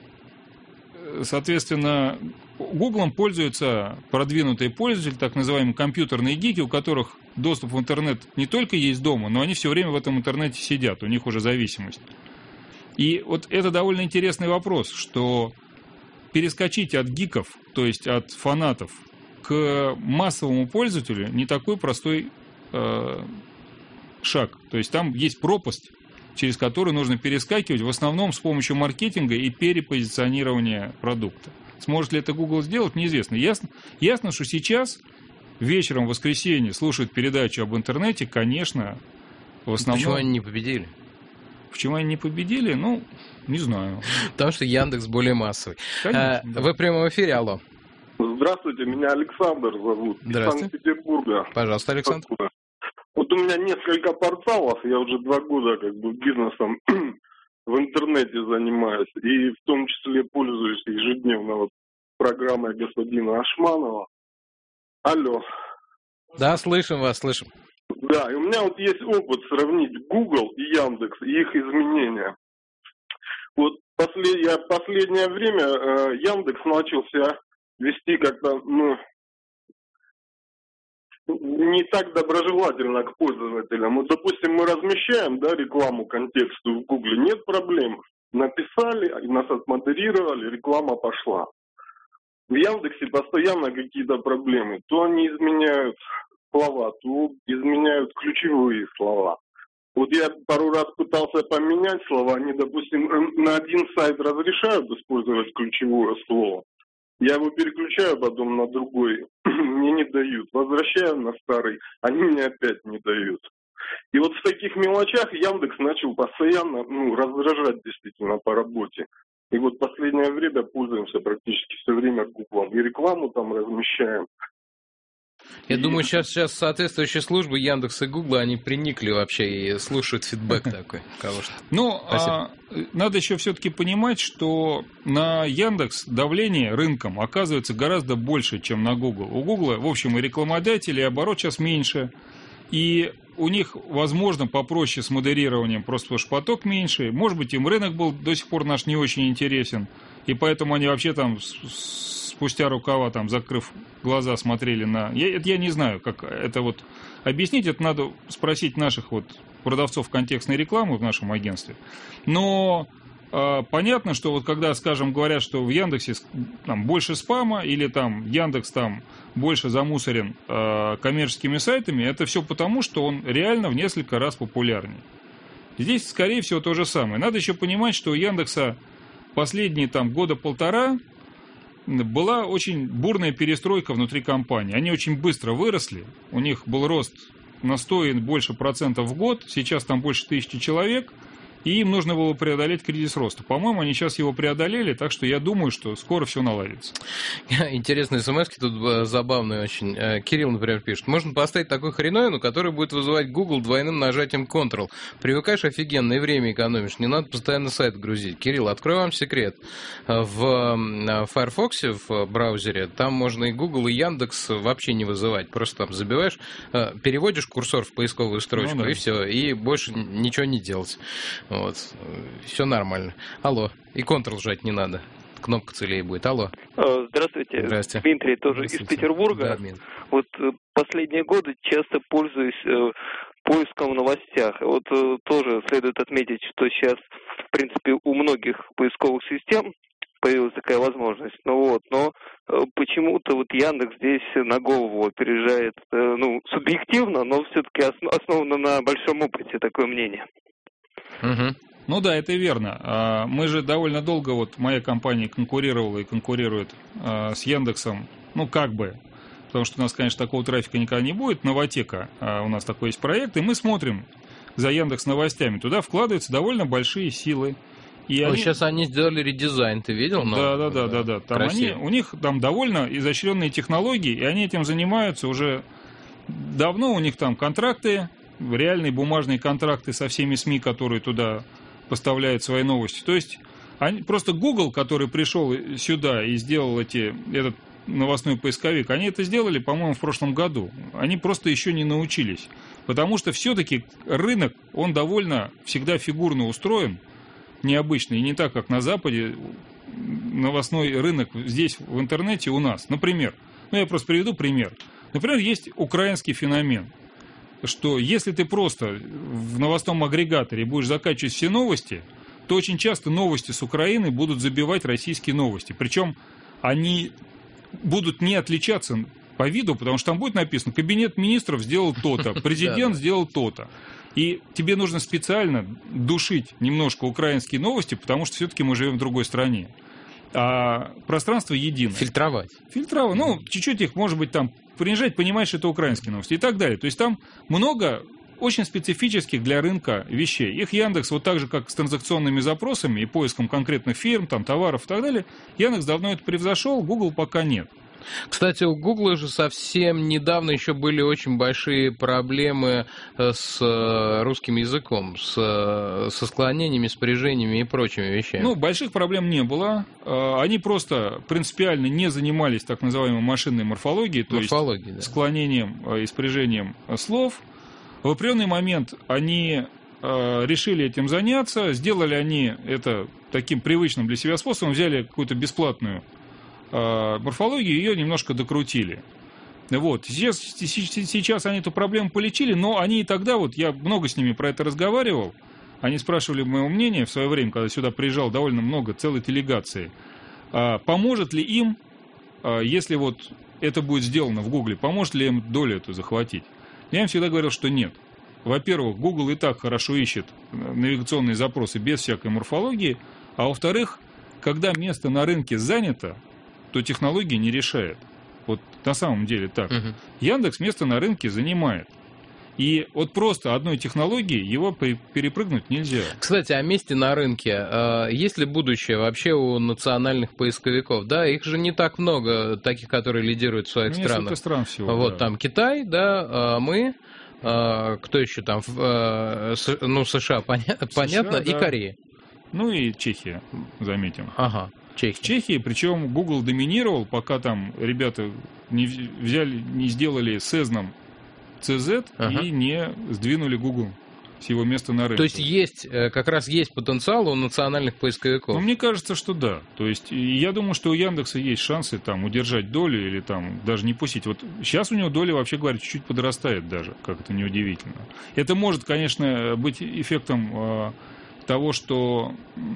соответственно, Гуглом пользуются продвинутые пользователи, так называемые компьютерные гики, у которых доступ в интернет не только есть дома, но они все время в этом интернете сидят, у них уже зависимость. И вот это довольно интересный вопрос, что перескочить от гиков, то есть от фанатов, к массовому пользователю не такой простой э, шаг. То есть там есть пропасть, через которую нужно перескакивать, в основном с помощью маркетинга и перепозиционирования продукта. Сможет ли это Google сделать, неизвестно. Ясно, ясно, что сейчас вечером в воскресенье слушают передачу об интернете, конечно, в основном... Почему они не победили? Почему они не победили? Ну, не знаю. Потому что Яндекс более массовый. Конечно, а, да. Вы в прямом эфире, алло. Здравствуйте, меня Александр зовут. Из Здравствуйте. Санкт-Петербурга. Пожалуйста, Александр. Вот у меня несколько порталов, я уже два года как бы бизнесом в интернете занимаюсь, и в том числе пользуюсь ежедневно вот программой господина Ашманова. Алло. Да, слышим вас, слышим. Да, и у меня вот есть опыт сравнить Google и Яндекс, и их изменения. Вот послед... я последнее время э, Яндекс начал себя вести как-то, ну, не так доброжелательно к пользователям. Вот, допустим, мы размещаем, да, рекламу контексту в Гугле, нет проблем. Написали, нас отмодерировали, реклама пошла. В Яндексе постоянно какие-то проблемы. То они изменяют слова, то изменяют ключевые слова. Вот я пару раз пытался поменять слова, они, допустим, на один сайт разрешают использовать ключевое слово. Я его переключаю потом на другой, мне не дают. Возвращаю на старый, они мне опять не дают. И вот в таких мелочах Яндекс начал постоянно, ну, раздражать действительно по работе. И вот последнее время пользуемся практически все время Гуглом. И рекламу там размещаем. Я и... думаю, сейчас, сейчас соответствующие службы Яндекса и Гугла, они приникли вообще и слушают фидбэк такой. Ну, а, надо еще все-таки понимать, что на Яндекс давление рынком оказывается гораздо больше, чем на Google. У Гугла, в общем, и рекламодатели, и оборот сейчас меньше. И у них, возможно, попроще с модерированием, просто потому что поток меньше. Может быть, им рынок был до сих пор наш не очень интересен. И поэтому они вообще там спустя рукава, там, закрыв глаза, смотрели на... Я, это я не знаю, как это вот объяснить. Это надо спросить наших вот продавцов контекстной рекламы в нашем агентстве. Но э, понятно, что вот когда, скажем, говорят, что в Яндексе там больше спама или там Яндекс там больше замусорен э, коммерческими сайтами, это все потому, что он реально в несколько раз популярнее. Здесь, скорее всего, то же самое. Надо еще понимать, что у Яндекса последние там года полтора была очень бурная перестройка внутри компании. Они очень быстро выросли. У них был рост на сто и больше процентов в год. Сейчас там больше тысячи человек. И им нужно было преодолеть кризис роста. По-моему, они сейчас его преодолели, так что я думаю, что скоро все наладится. Интересные смс-ки тут забавные очень. Кирилл, например, пишет. Можно поставить такую хреновину, которая будет вызывать Google двойным нажатием Ctrl. Привыкаешь офигенно и время экономишь. Не надо постоянно сайт грузить. Кирилл, открою вам секрет. В Firefox, в браузере, там можно и Google, и Яндекс вообще не вызывать. Просто там забиваешь, переводишь курсор в поисковую строчку, ну, да. И все. И больше ничего не делать. Вот. Все нормально. Алло. И Ctrl жать не надо. Кнопка целее будет. Алло. Здравствуйте. Здравствуйте. Дмитрий, тоже из Петербурга. Да, вот последние годы часто пользуюсь э, поиском в новостях. Вот э, тоже следует отметить, что сейчас, в принципе, у многих поисковых систем появилась такая возможность. Ну вот, но э, почему-то вот Яндекс здесь на голову опережает, э, ну, субъективно, но все-таки основ, основано на большом опыте, такое мнение. Угу. Ну да, это верно. Мы же довольно долго, вот моя компания конкурировала и конкурирует с Яндексом, ну как бы, потому что у нас, конечно, такого трафика никогда не будет. Новотека, у нас такой есть проект, и мы смотрим за Яндекс новостями. Туда вкладываются довольно большие силы. И ну, они... сейчас они сделали редизайн, ты видел? Но... Да, да, да, да, да. Там они, у них там довольно изощренные технологии, и они этим занимаются уже давно. У них там контракты, реальные бумажные контракты со всеми СМИ, которые туда поставляют свои новости. То есть они, просто Google, который пришел сюда и сделал эти, этот новостной поисковик, они это сделали, по-моему, в прошлом году. Они просто еще не научились. Потому что все-таки рынок, он довольно всегда фигурно устроен, необычный, и не так, как на Западе. Новостной рынок здесь, в интернете, у нас. Например, ну я просто приведу пример. Например, есть украинский феномен, что если ты просто в новостном агрегаторе будешь закачивать все новости, то очень часто новости с Украины будут забивать российские новости. Причем они будут не отличаться по виду, потому что там будет написано, кабинет министров сделал то-то, президент сделал то-то. И тебе нужно специально душить немножко украинские новости, потому что все-таки мы живем в другой стране. А пространство единое. Фильтровать. Фильтровать. Ну, чуть-чуть их, может быть, там принижать, понимать, что это украинские новости и так далее. То есть там много очень специфических для рынка вещей. Их Яндекс, вот так же, как с транзакционными запросами и поиском конкретных фирм, там, товаров и так далее, Яндекс давно это превзошел, Google пока нет. Кстати, у Гугла же совсем недавно еще были очень большие проблемы с русским языком, с, со склонениями, спряжениями и прочими вещами. Ну, больших проблем не было. Они просто принципиально не занимались так называемой машинной морфологией, то Морфология, есть да. склонением и спряжением слов. В определенный момент они решили этим заняться, сделали они это таким привычным для себя способом, взяли какую-то бесплатную морфологию, ее немножко докрутили. Вот. Сейчас, сейчас они эту проблему полечили, но они и тогда, вот я много с ними про это разговаривал, они спрашивали моего мнения в свое время, когда сюда приезжал довольно много, целой делегации, поможет ли им, если вот это будет сделано в Гугле, поможет ли им долю эту захватить? Я им всегда говорил, что нет. Во-первых, Google и так хорошо ищет навигационные запросы без всякой морфологии, а во-вторых, когда место на рынке занято, то технология не решает. Вот на самом деле так. Uh-huh. Яндекс место на рынке занимает. И вот просто одной технологии его перепрыгнуть нельзя. Кстати, о месте на рынке. Есть ли будущее вообще у национальных поисковиков? Да, их же не так много, таких, которые лидируют в своих ну, странах. Несколько стран всего. Вот да. Там Китай, да, мы, кто еще там, ну, США, понятно, США, понятно да. И Корея. Ну и Чехия, заметим. Ага. Чехия. В Чехии, причем Google доминировал, пока там ребята не взяли, не сделали сезном си зет ага. и не сдвинули Google с его места на рынке. То есть есть, как раз есть потенциал у национальных поисковиков? Ну, мне кажется, что да. То есть я думаю, что у Яндекса есть шансы там удержать долю или там даже не пустить. Вот сейчас у него доля, вообще говоря, чуть-чуть подрастает даже, как это неудивительно. Это может, конечно, быть эффектом того, что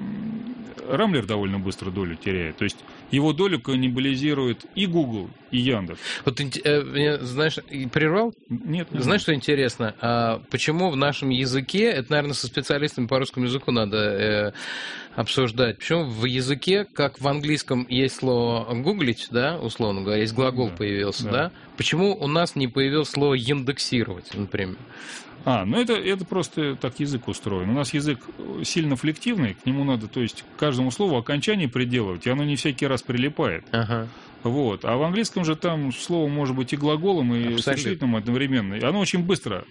Рамблер довольно быстро долю теряет. То есть его долю каннибализирует и Google, и Яндекс. Вот, э, знаешь, прервал? Нет. нет. Знаешь, что интересно? А почему в нашем языке, это, наверное, со специалистами по русскому языку надо э, обсуждать, почему в языке, как в английском есть слово гуглить, да, условно говоря, есть глагол да, появился, да. да, почему у нас не появилось слово индексировать, например? А, ну это, это просто так язык устроен. У нас язык сильно флективный, к нему надо, то есть, каждому слову окончание приделывать, и оно не всякий раз прилипает. Ага. Вот. А в английском же там слово может быть и глаголом, и существительным одновременно. И оно очень быстро.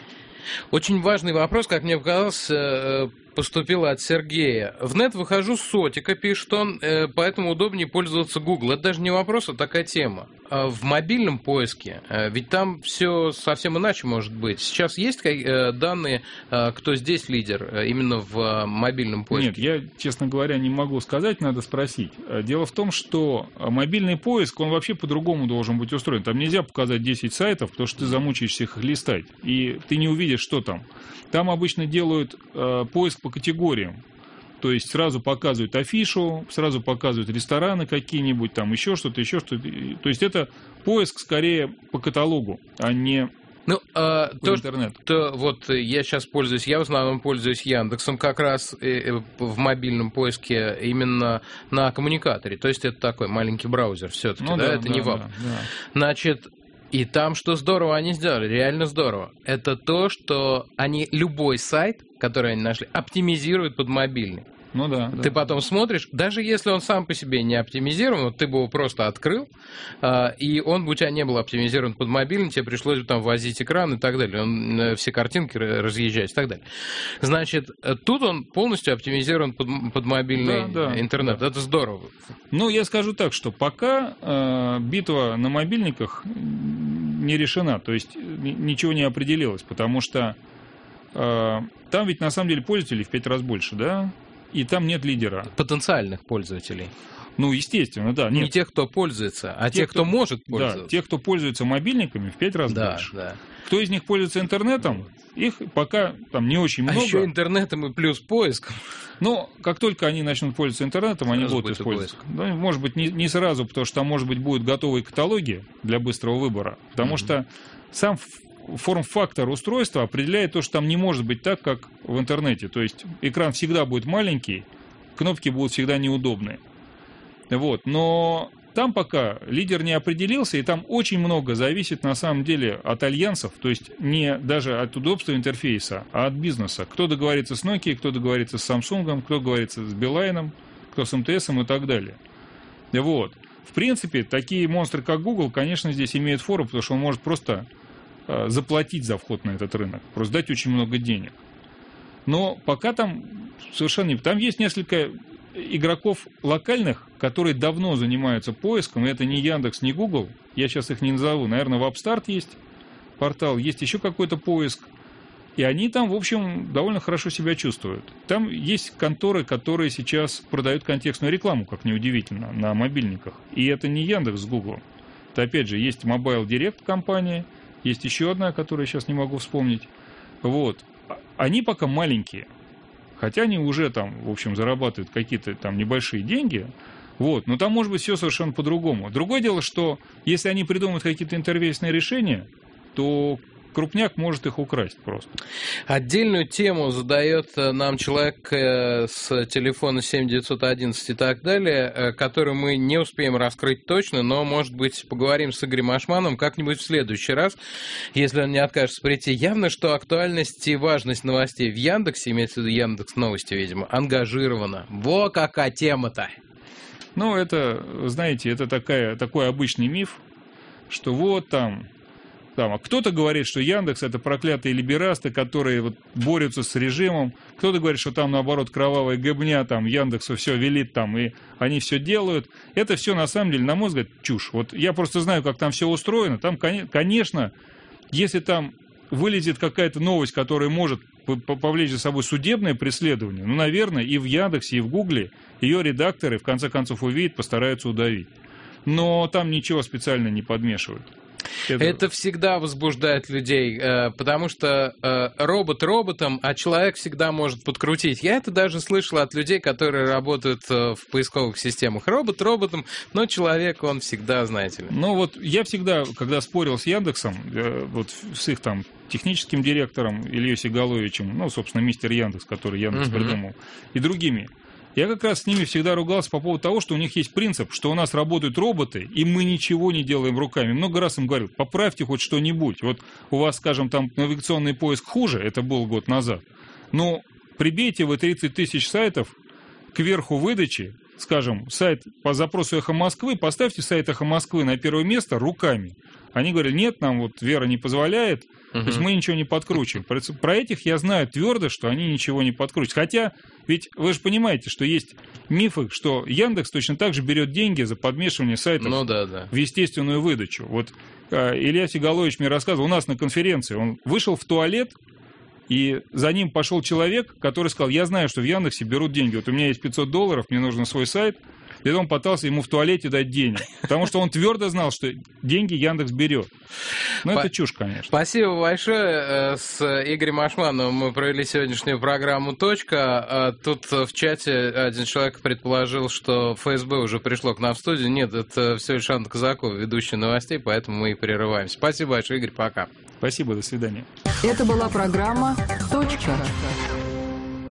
Очень важный вопрос, как мне показалось, поступил от Сергея. В нет выхожу с сотика, пишет он, поэтому удобнее пользоваться Google. Это даже не вопрос, а такая тема. В мобильном поиске, ведь там все совсем иначе может быть. Сейчас есть данные, кто здесь лидер именно в мобильном поиске? Нет, я, честно говоря, не могу сказать, надо спросить. Дело в том, что мобильный поиск, он вообще по-другому должен быть устроен. Там нельзя показать десять сайтов, потому что ты замучаешься их листать, и ты не увидишь, что там. Там обычно делают э, поиск по категориям. То есть сразу показывают афишу, сразу показывают рестораны какие-нибудь, там еще что-то, еще что-то. То есть это поиск скорее по каталогу, а не ну, а, по то, интернету. То, вот я сейчас пользуюсь, я в основном пользуюсь Яндексом как раз в мобильном поиске именно на коммуникаторе. То есть это такой маленький браузер все-таки, ну, да, да, это да, не веб. Да, да. Значит, и там, что здорово они сделали, реально здорово, это то, что они любой сайт, который они нашли, оптимизируют под мобильный. Ну да. Ты да. потом смотришь, даже если он сам по себе не оптимизирован, вот ты бы его просто открыл, э, и он бы у тебя не был оптимизирован под мобильный, тебе пришлось бы там возить экран и так далее, он, э, все картинки разъезжать и так далее. Значит, тут он полностью оптимизирован под, под мобильный да, да, интернет. Да. Это здорово. Ну, я скажу так, что пока э, битва на мобильниках не решена, то есть ничего не определилось, потому что э, там ведь на самом деле пользователей в пять раз больше, да? И там нет лидера. Потенциальных пользователей. Ну, естественно, да. Не Нет. тех, кто пользуется, а тех, кто, кто может пользоваться. Да, тех, кто пользуется мобильниками, в пять раз да, больше. Да. Кто из них пользуется интернетом, их пока там не очень много. А еще интернетом и плюс поиском. Но как только они начнут пользоваться интернетом, сразу они будут использовать. Да, может быть, не, не сразу, потому что там, может быть, будут готовые каталоги для быстрого выбора. Потому mm-hmm. что сам форм-фактор устройства определяет то, что там не может быть так, как в интернете. То есть экран всегда будет маленький, кнопки будут всегда неудобные. Вот. Но там пока лидер не определился, и там очень много зависит на самом деле от альянсов, то есть не даже от удобства интерфейса, а от бизнеса. Кто договорится с Nokia, кто договорится с Samsung, кто договорится с Билайном, кто с эм тэ эсом и так далее. Вот. В принципе, такие монстры, как Google, конечно, здесь имеют фору, потому что он может просто э, заплатить за вход на этот рынок, просто дать очень много денег. Но пока там совершенно не... Там есть несколько игроков локальных, которые давно занимаются поиском, и это не Яндекс, не Google, я сейчас их не назову, наверное, WebStart есть портал, есть еще какой-то поиск, и они там, в общем, довольно хорошо себя чувствуют. Там есть конторы, которые сейчас продают контекстную рекламу, как неудивительно, на мобильниках, и это не Яндекс с Google. Это, опять же, есть Mobile Direct компания, есть еще одна, которую я сейчас не могу вспомнить. Вот. Они пока маленькие. Хотя они уже там, в общем, зарабатывают какие-то там небольшие деньги, вот, но там может быть все совершенно по-другому. Другое дело, что если они придумают какие-то интерфейсные решения, то крупняк может их украсть просто. Отдельную тему задает нам человек с телефона семь девятьсот одиннадцать и так далее, которую мы не успеем раскрыть точно, но, может быть, поговорим с Игорем Ашмановым как-нибудь в следующий раз, если он не откажется прийти. Явно, что актуальность и важность новостей в Яндексе, имеется в виду Яндекс Новости, видимо, ангажирована. Во какая тема-то! Ну, это, знаете, это такая, такой обычный миф, что вот там... Там, а кто-то говорит, что Яндекс — это проклятые либерасты, которые вот борются с режимом. Кто-то говорит, что там, наоборот, кровавая гобня, там Яндексу все велит, там, и они все делают. Это все, на самом деле, на мой взгляд, чушь. Вот я просто знаю, как там все устроено. Там, конечно, если там вылезет какая-то новость, которая может повлечь за собой судебное преследование, ну, наверное, и в Яндексе, и в Гугле ее редакторы, в конце концов, увидят, постараются удавить. Но там ничего специально не подмешивают. Это... это всегда возбуждает людей, потому что робот роботом, а человек всегда может подкрутить. Я это даже слышал от людей, которые работают в поисковых системах. Робот роботом, но человек, он всегда, знаете ли. Ну вот я всегда, когда спорил с Яндексом, вот с их там техническим директором Ильей Сигаловичем, ну, собственно, мистер Яндекс, который Яндекс uh-huh. придумал, и другими, я как раз с ними всегда ругался по поводу того, что у них есть принцип, что у нас работают роботы, и мы ничего не делаем руками. Много раз им говорю, поправьте хоть что-нибудь. Вот у вас, скажем, там навигационный поиск хуже, это был год назад, но прибейте вы тридцать тысяч сайтов кверху выдачи, скажем, сайт по запросу «Эхо Москвы», поставьте сайт «Эхо Москвы» на первое место руками. Они говорят, нет, нам вот Вера не позволяет, uh-huh. то есть мы ничего не подкручиваем. Про, про этих я знаю твердо, что они ничего не подкрутят. Хотя, ведь вы же понимаете, что есть мифы, что Яндекс точно так же берет деньги за подмешивание сайтов ну, да, да. в естественную выдачу. Вот э, Илья Сигалович мне рассказывал, у нас на конференции, он вышел в туалет, и за ним пошел человек, который сказал, я знаю, что в Яндексе берут деньги. Вот у меня есть пятьсот долларов, мне нужен свой сайт. И он пытался ему в туалете дать денег. Потому что он твердо знал, что деньги Яндекс берет. Ну, это чушь, конечно. Спасибо большое. С Игорем Ашмановым мы провели сегодняшнюю программу «Точка». Тут в чате один человек предположил, что эф эс бэ уже пришло к нам в студию. Нет, это все лишь Анна Казакова, ведущая новостей, поэтому мы и прерываемся. Спасибо большое, Игорь, пока. Спасибо, до свидания. Это была программа «Точка».